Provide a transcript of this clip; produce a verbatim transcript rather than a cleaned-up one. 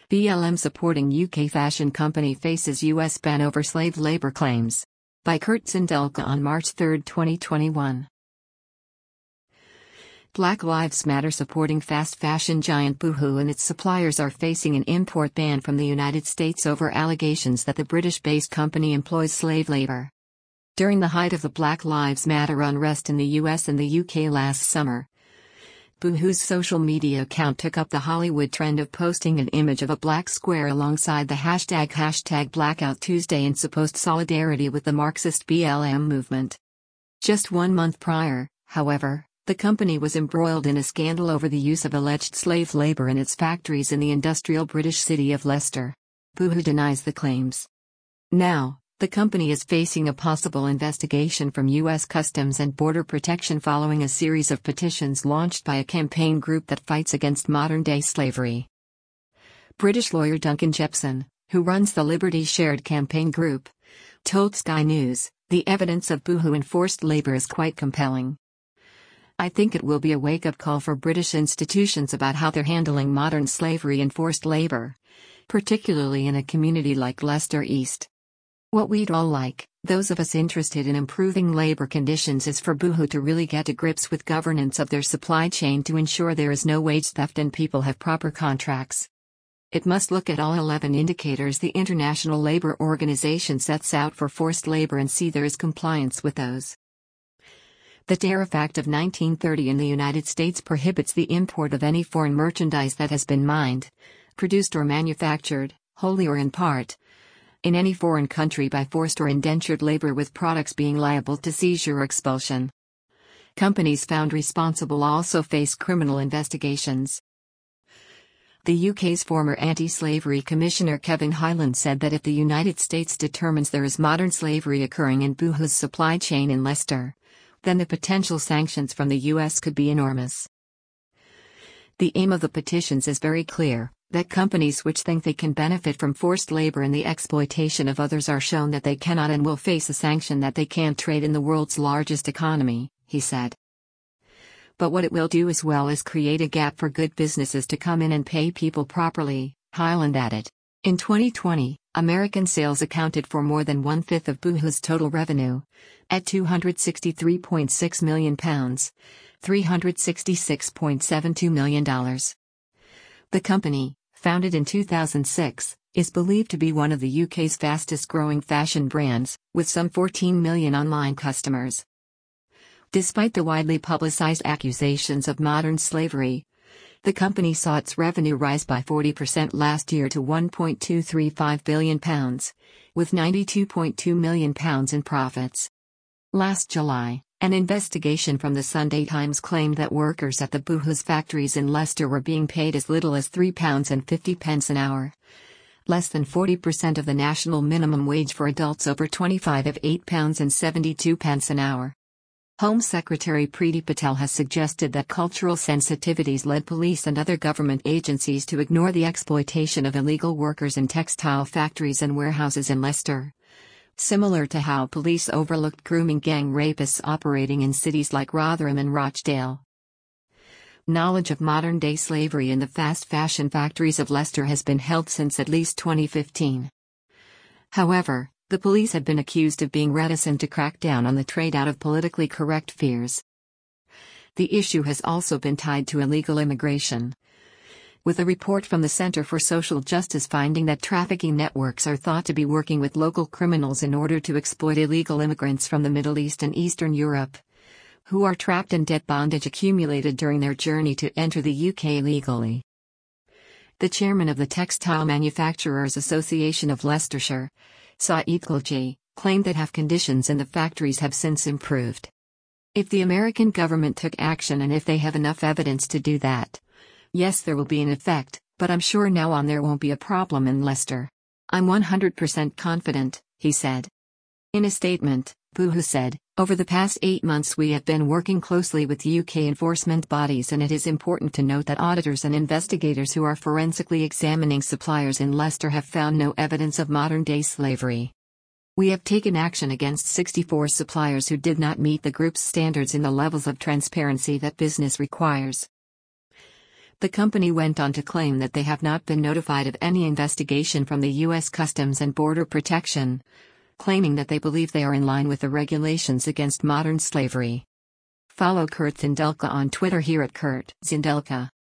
B L M supporting U K fashion company faces U S ban over slave labor claims. By Kurt Zindelka on March third, twenty twenty-one. Black Lives Matter supporting fast fashion giant Boohoo and its suppliers are facing an import ban from the United States over allegations that the British-based company employs slave labor. During the height of the Black Lives Matter unrest in the U S and the U K last summer, Boohoo's social media account took up the Hollywood trend of posting an image of a black square alongside the hashtag hashtag Blackout Tuesday in supposed solidarity with the Marxist B L M movement. Just one month prior, however, the company was embroiled in a scandal over the use of alleged slave labor in its factories in the industrial British city of Leicester. Boohoo denies the claims. Now, the company is facing a possible investigation from U S Customs and Border Protection following a series of petitions launched by a campaign group that fights against modern-day slavery. British lawyer Duncan Jepson, who runs the Liberty Shared campaign group, told Sky News, "The evidence of Boohoo enforced labor is quite compelling. I think it will be a wake-up call for British institutions about how they're handling modern slavery and forced labor, particularly in a community like Leicester East. What we'd all like, those of us interested in improving labor conditions, is for Boohoo to really get to grips with governance of their supply chain to ensure there is no wage theft and people have proper contracts. It must look at all eleven indicators the International Labour Organization sets out for forced labor and see there is compliance with those. The Tariff Act of nineteen thirty in the United States prohibits the import of any foreign merchandise that has been mined, produced or manufactured, wholly or in part, in any foreign country by forced or indentured labor, with products being liable to seizure or expulsion. Companies found responsible also face criminal investigations. The U K's former Anti-Slavery Commissioner Kevin Hyland said that if the United States determines there is modern slavery occurring in Boohoo's supply chain in Leicester, then the potential sanctions from the U S could be enormous. The aim of the petitions is very clear: that companies which think they can benefit from forced labor and the exploitation of others are shown that they cannot and will face a sanction that they can't trade in the world's largest economy, he said. But what it will do as well is create a gap for good businesses to come in and pay people properly, Hyland added. In twenty twenty, American sales accounted for more than one-fifth of Boohoo's total revenue, at two hundred sixty-three point six million pounds, three hundred sixty-six point seven two million dollars. The company, founded in two thousand six, is believed to be one of the U K's fastest-growing fashion brands, with some fourteen million online customers. Despite the widely publicized accusations of modern slavery, the company saw its revenue rise by forty percent last year to one point two three five billion pounds, with ninety-two point two million pounds in profits. Last July, an investigation from the Sunday Times claimed that workers at the Boohoo's factories in Leicester were being paid as little as three pounds fifty an hour. Less than forty percent of the national minimum wage for adults over twenty-five of eight pounds seventy-two an hour. Home Secretary Priti Patel has suggested that cultural sensitivities led police and other government agencies to ignore the exploitation of illegal workers in textile factories and warehouses in Leicester, similar to how police overlooked grooming gang rapists operating in cities like Rotherham and Rochdale. Knowledge of modern-day slavery in the fast fashion factories of Leicester has been held since at least twenty fifteen. However, the police have been accused of being reticent to crack down on the trade out of politically correct fears. The issue has also been tied to illegal immigration, with a report from the Center for Social Justice finding that trafficking networks are thought to be working with local criminals in order to exploit illegal immigrants from the Middle East and Eastern Europe, who are trapped in debt bondage accumulated during their journey to enter the U K legally. The chairman of the Textile Manufacturers Association of Leicestershire, Saeed Khilji, claimed that half conditions in the factories have since improved. If the American government took action and if they have enough evidence to do that, yes, there will be an effect, but I'm sure now on there won't be a problem in Leicester. I'm one hundred percent confident, he said. In a statement, Boohoo said, "Over the past eight months we have been working closely with U K enforcement bodies, and it is important to note that auditors and investigators who are forensically examining suppliers in Leicester have found no evidence of modern-day slavery. We have taken action against sixty-four suppliers who did not meet the group's standards in the levels of transparency that business requires." The company went on to claim that they have not been notified of any investigation from the U S Customs and Border Protection, claiming that they believe they are in line with the regulations against modern slavery. Follow Kurt Zindelka on Twitter here at Kurt Zindelka.